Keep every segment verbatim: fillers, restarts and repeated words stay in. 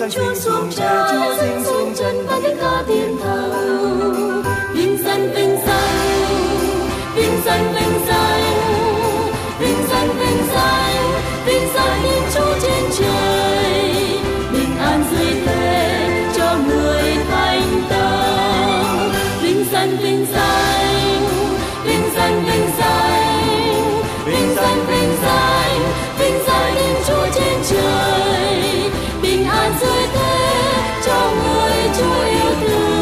Chúa sinh xuống trời, Chúa sinh xuống trần và tiếng ca thiên thờ. Vinh danh, vinh danh, vinh danh, vinh danh, vinh danh, vinh danh, vinh danh Thiên Chúa trên trời. Bình an dưới thế cho người thành tâm. Vinh danh, vinh danh, vinh danh, vinh danh, vinh danh, vinh danh, vinh danh Thiên Chúa trên trời. Bình an dưới thế cho người Chúa yêu thương.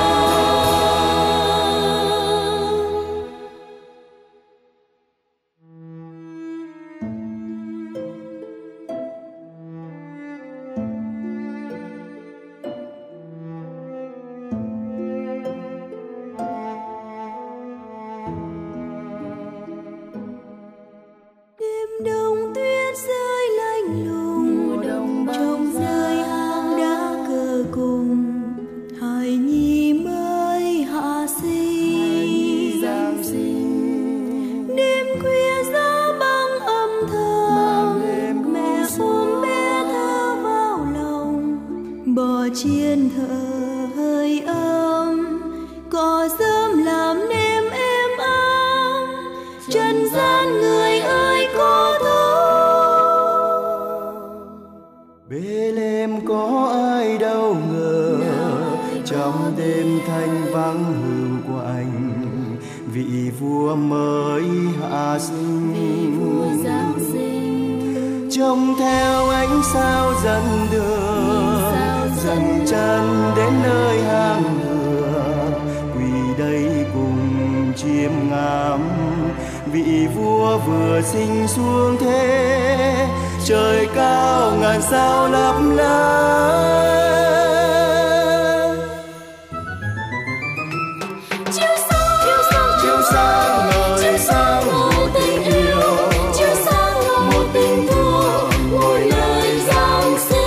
Chiên thở hơi ấm, cỏ rơm làm nêm êm ấm. Trần gian người ơi có thấu. Bethlehem có ai đâu ngờ, trong đêm thanh vắng hưu quạnh, vị vua mới hạ sinh. Trông theo ánh sao dẫn đường, dần chân đến nơi hang lửa, quỳ đây cùng chiêm ngắm vị vua vừa sinh xuống thế. Trời cao ngàn sao lấp lánh, chiếu sáng, chiếu sáng, chiếu sáng ngời sáng một tình yêu, chiếu sáng một tình thương ngôi lời Giáng sinh.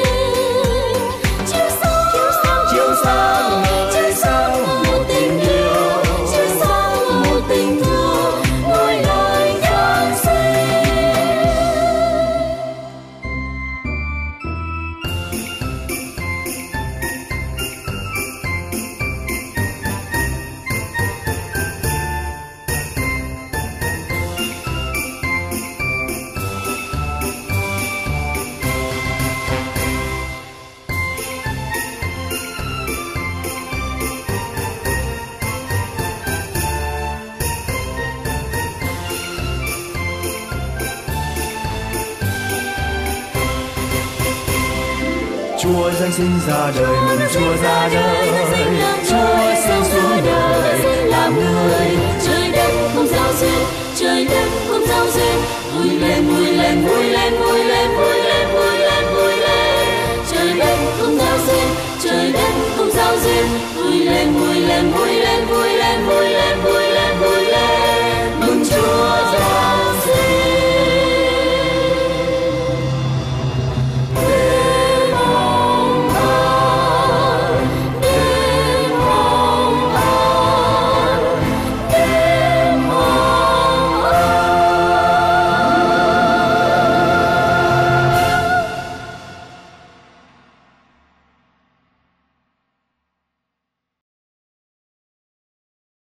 Chúa giáng sinh ra đời, mừng Chúa ra đời, Chúa sinh xuống đời làm người. Trời đất không giao duyên, trời đất không giao duyên, vui lên, vui lên, vui lên, vui lên, vui lên, vui lên, vui lên. Trời đất không giao duyên, trời đất không giao duyên, vui lên, vui lên, vui lên.